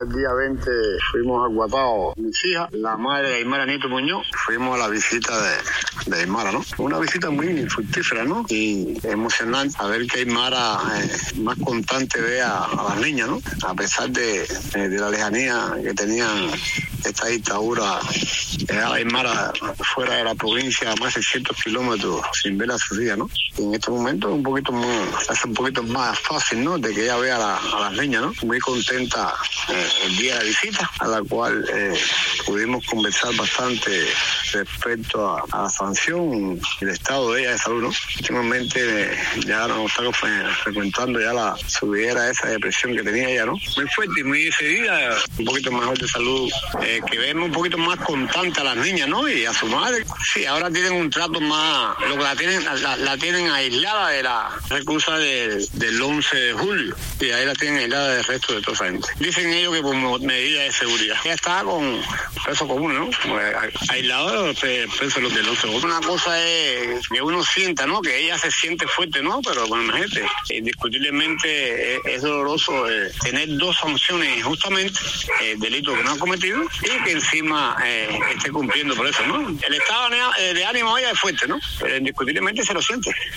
El día 20 fuimos a Guatao, mis hijas, la madre de Aymara Nieto Muñoz, fuimos a la visita de Aymara, ¿no? Una visita muy fructífera, ¿no? Y emocionante, a ver que Aymara más constante ve a las niñas, ¿no? A pesar de la lejanía que tenían esta dictadura, Aymara fuera de la provincia a más de 600 kilómetros sin ver a sus hijas, ¿no? Y en estos momentos es un poquito más fácil, ¿no? De que ella vea a las niñas, ¿no? Muy contenta el día de la visita, a la cual pudimos conversar bastante respecto a la sanción y el estado de ella de salud, ¿no? Últimamente ya nos está frecuentando ya la subidera esa depresión que tenía ella, ¿no? Muy fuerte y muy decidida, un poquito mejor de salud, que vemos un poquito más constante a las niñas, ¿no? Y a su madre. Sí, ahora tienen un trato más, lo que la tienen aislada de la recusa del 11 de julio, y ahí la tienen aislada del resto de toda esa gente. Dicen ellos que por medida de seguridad. Ella está con presos comunes, ¿no? Aislado de los presos del 11 de julio. Una cosa es que uno sienta, ¿no? Que ella se siente fuerte, ¿no? Pero bueno, imagínate, indiscutiblemente es doloroso tener dos sanciones injustamente, delitos que no han cometido, y que encima esté cumpliendo por eso, ¿no? El estado de ánimo de ella es fuerte, ¿no? Pero indiscutiblemente se lo siente.